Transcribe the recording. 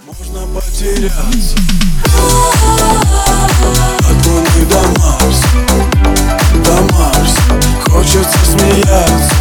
Можно потеряться от Луны до Марса, хочется смеяться